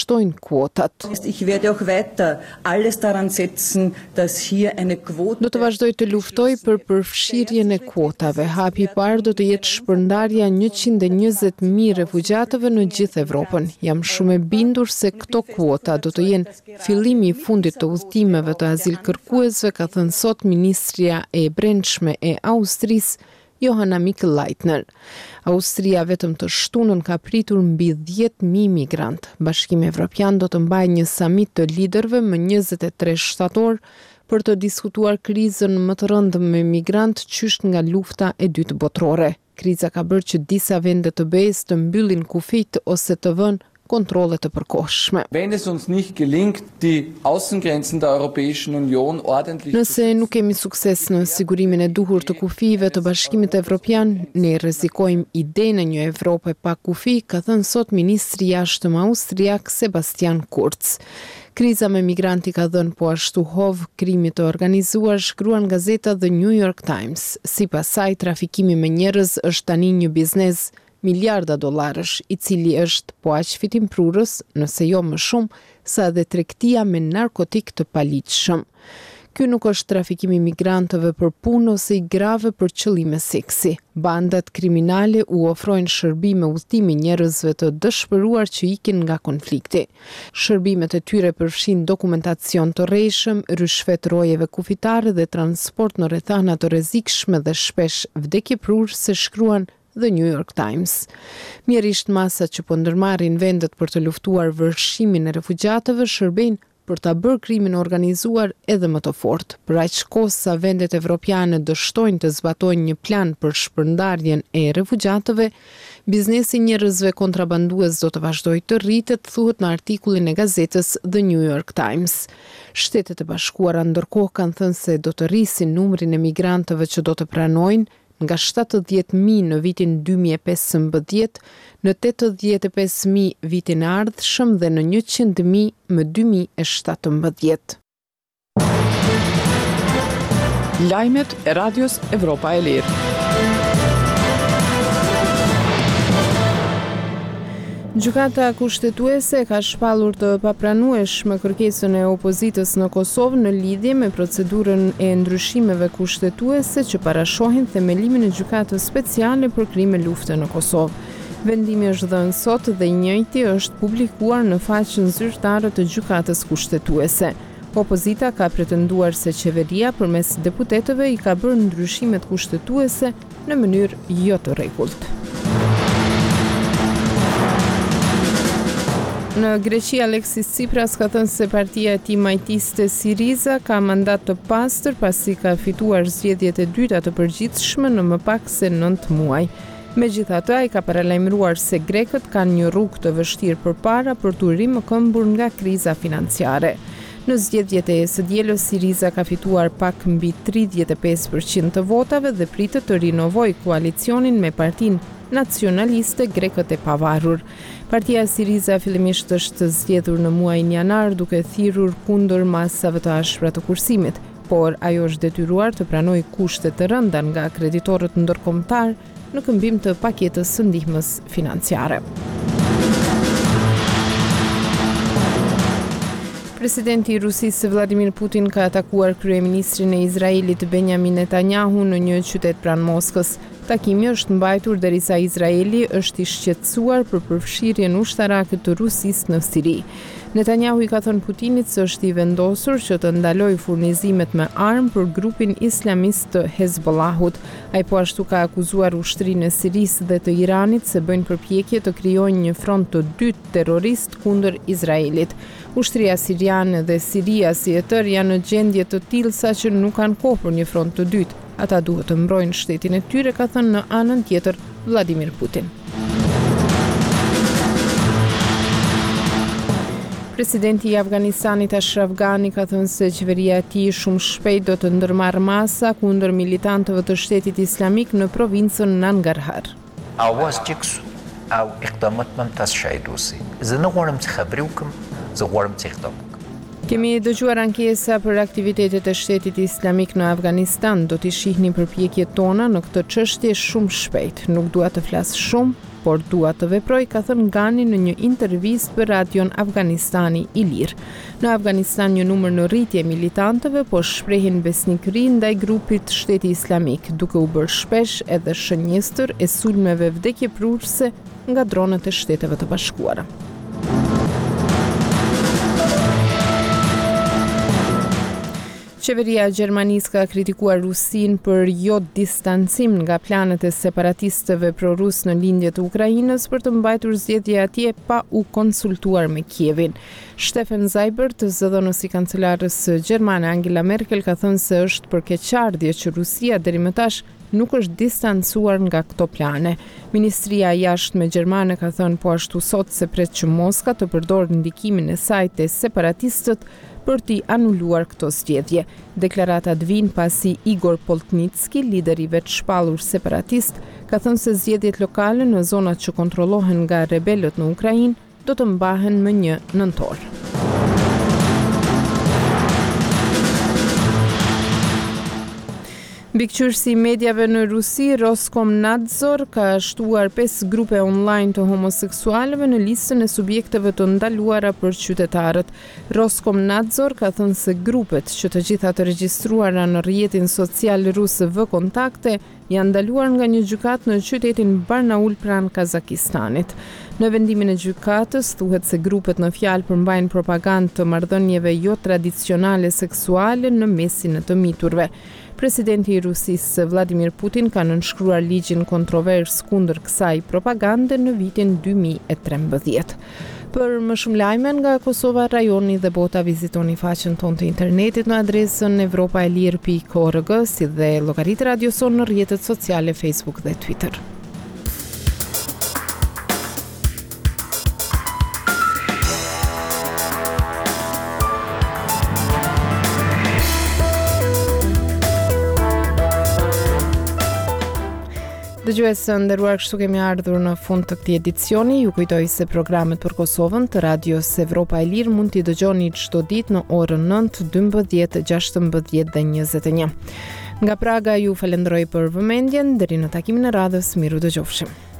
kuotat. Ich werde auch weiter alles daran setzen, dass hier eine Quote. Do të vazhdoj të luftoj për përfshirjen e kuotave. Hapi i parë do të jetë shpërndarja 120.000 refugjatëve në gjithë Evropën. Jam shumë e bindur se këto kuota do të jenë fillimi i fundit të udhëtimeve të azilkërkuesve, ka thënë sot ministria e brendshme e Austrisë, Johanna Mikl-Leitner. Austria vetëm të shtunën ka pritur mbi 10.000 migrant. Bashkimi Evropian do të mbajë një samit të liderëve më 23 shtator për të diskutuar krizën më të rëndë me migrant qysh nga lufta e dytë botërore. Kriza ka bërë që disa vende të BE-s të mbyllin kufijt ose të vënë kontrolle të përkohshme. Wenn es uns nicht gelingt, die Außengrenzen der Europäischen Union ordentlich. Nëse nuk kemi sukses në sigurimin e duhur të kufive të Bashkimit Evropian, ne rrezikojmë idenë e një Evrope pa kufi, ka thënë sot ministri i jashtëm austriak Sebastian Kurz. Kriza me migranti ka dhënë po ashtu hov krimit të organizuar, shkruan gazeta The New York Times. Sipas saj, trafikimi me njerëz është tani një biznes miliarda dollarësh, i cili është po aq fitimprurës, nëse jo më shumë, sa edhe tregtia me narkotik të paligjshëm. Ky nuk është trafikimi migrantëve për punë ose i grave për qëllime seksi. Bandat kriminale u ofrojnë shërbime udhtimi njerëzve të dëshpëruar që ikin nga konflikti. Shërbimet e tyre përfshin dokumentacion të rrejshëm, ryshfet rojeve kufitare dhe transport në rrethana të rrezikshme dhe shpesh vdekjeprurëse, shkruan The New York Times. Mjerisht masat që po ndërmarrin vendet për të luftuar vërshimin e refugjatëve shërbejnë për ta bërë krimin organizuar edhe më të fortë. Për aq kohë sa vendet evropiane dështojnë të zbatojnë një plan për shpërndarjen e refugjatëve, biznesi njerëzve kontrabandues do të vazhdojë të rritet, thuhet në artikullin e gazetës The New York Times. Shtetet e Bashkuara ndërkohë kanë thënë se do të rrisin numrin e migrantëve që do të pranojnë nga 70.000 në vitin 2015, në 85.000 vitin e ardhshëm dhe në 100.000 më 2017. Lajmet e Radios Evropa e Lirë. Gjykata kushtetuese ka shpallur të papranueshme kërkesën e opozitës në Kosovë në lidhje me procedurën e ndryshimeve kushtetuese që parashohin themelimin e gjykatës speciale për krime lufte në Kosovë. Vendimi është dhënë sot dhe i njëjti është publikuar në faqen zyrtare të gjykatës kushtetuese. Opozita ka pretenduar se qeveria përmes deputetëve i ka bërë ndryshimet kushtetuese në mënyrë jo të rregullt. Në Greqi, Aleksis Tsipras ka thënë se partia e tij majtiste Syriza ka mandat të pastër pasi ka fituar zgjedhjet e dyta të përgjithshme në më pak se 9 muaj. Megjithatë, ai ka paralajmëruar se grekët kanë një rrugë të vështirë përpara për të rimëkëmbur nga kriza financiare. Në zgjedhjet e së dielës, Syriza ka fituar pak mbi 35% të votave dhe pritet të rinovojë koalicionin me partinë nacionaliste Grekët e Pavarur. Partia Syriza fillimisht është zgjedhur në muajin janar duke thirrur kundër masave të ashpra të kursimit, por ajo është detyruar të pranojë kushte të rënda nga kreditorët ndërkombëtar në këmbim të paketës së ndihmës financiare. Presidenti i Rusisë Vladimir Putin ka atakuar kryeministrin e Izraelit Benjamin Netanyahu në një qytet pranë Moskës. Takimi është mbajtur derisa Izraeli është i shqetësuar për përfshirjen ushtarake të Rusisë në Siri. Netanyahu i ka thënë Putinit se është i vendosur që të ndalojë furnizimet me armë për grupin islamist të Hezbollahut. Ai po ashtu ka akuzuar ushtrinë e Sirisë dhe të Iranit se bëjnë përpjekje të krijojnë një front të dytë terrorist kundër Izraelit. Ushtria siriane dhe Siria si e tërë janë në gjendje të tillë saqë nuk kanë kohë për një front të dytë. Ata duhet të mbrojnë shtetin e tyre, ka thënë në anën tjetër Vladimir Putin. Presidenti i Afganistanit Ashraf Ghani ka thënë se qeveria e tij shumë shpejt do të ndërmarrë masa kundër militantëve të Shtetit Islamik në provincën Nangarhar. Kemi dëgjuar ankesa për aktivitetet e Shtetit Islamik në Afganistan. Do t'i shihni përpjekjet tona në këtë çështje shumë shpejt. Nuk dua të flas shumë, por dua të veproj, ka thënë Ghani në një intervistë për radion Afganistani i Lirë. Në Afganistan një numër në rritje militantëve po shprehin besnikëri ndaj grupit Shteti Islamik, duke u bërë shpesh edhe shënjestër e sulmeve vdekjeprurëse nga dronët e Shteteve të Bashkuara. Qeveria Gjermanisë ka kritikuar Rusinë për jo distancim nga planet e separatistëve pro-rus në lindje të Ukrainës për të mbajtur zgjedhje atje pa u konsultuar me Kievin. Stefan Seibert, zëdhënësi i kancelarës gjermane Angela Merkel, ka thënë se është për keqardhje që Rusia deri më tash nuk është distancuar nga këto plane. Ministria e Jashtme gjermane ka thënë po ashtu sot se pret që Moska të përdorë ndikimin e saj te separatistët për t'i anuluar këto zgjedhje. Deklaratat vijnë pasi Igor Poltnicki, lider i vetshpallur separatist, ka thënë se zgjedhjet lokale në zonat që kontrollohen nga rebelët në Ukrainë do të mbahen më 1 nëntor. Mbikëqyrësi i mediave në Rusi, Roskomnadzor, ka shtuar 5 grupe online të homoseksualëve në listën e subjekteve të ndaluara për qytetarët. Roskomnadzor ka thënë se grupet, që të gjitha të regjistruara në rrjetin social rus V-Kontakte, janë ndaluar nga një gjykatë në qytetin Barnaul pranë Kazakistanit. Në vendimin e gjykatës thuhet se grupet në fjalë përmbajnë propagandë të marrëdhënieve jo tradicionale seksuale në mesin e të miturve. Presidenti i Rusisë Vladimir Putin ka nënshkruar ligjin kontrovers kundër kësaj propagande në vitin 2013. Për më shumë lajme nga Kosova, rajoni dhe bota, vizitoni faqen tonë të internetit në adresën evropaelir.org, si dhe llogaritë Radio Son në rrjetet sociale Facebook dhe Twitter. Dëgjuesë nderuar, kështu kemi ardhur në fund të këtij edicioni. Ju kujtoj se programet për Kosovën të Radios Evropa e Lirë mund t'i dëgjoni çdo ditë në orën 9, 12, 16 dhe 21. Nga Praga ju falenderoj për vëmendjen, deri në takimin e radhës, miru dëgjofshim.